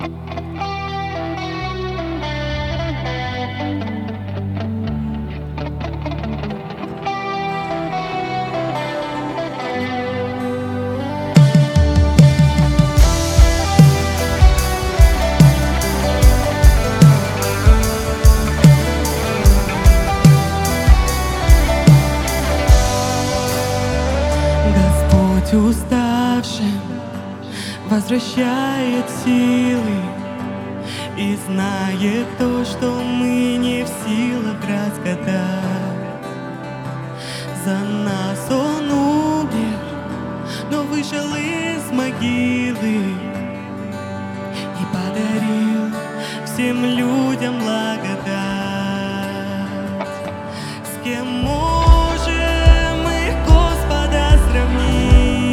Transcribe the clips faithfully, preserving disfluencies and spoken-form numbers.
Уставшим возвращает силы и знает то, что мы не в силах разгадать. За нас Он умер, но вышел из могилы и подарил всем людям благодать. С кем можем мы Господа сравнить?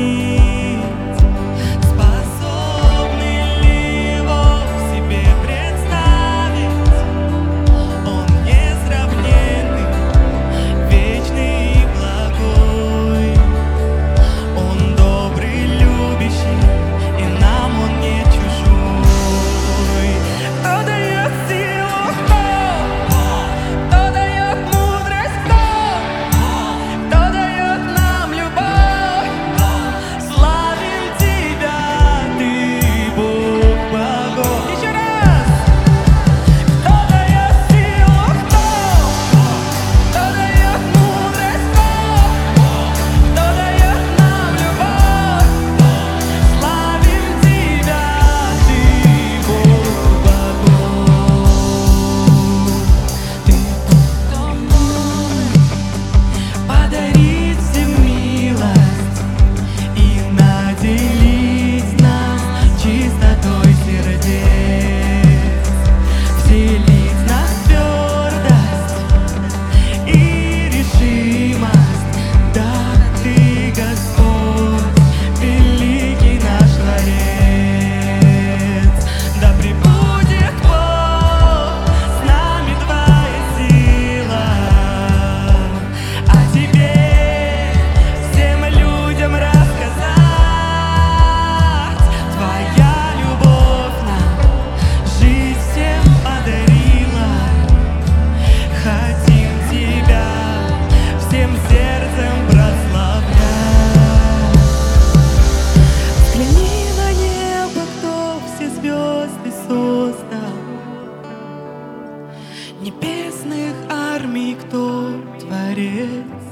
Небесных армий кто творец,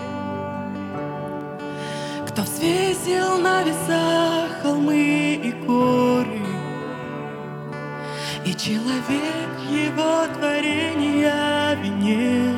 кто взвесил на весах холмы и горы, и человек его творения венец.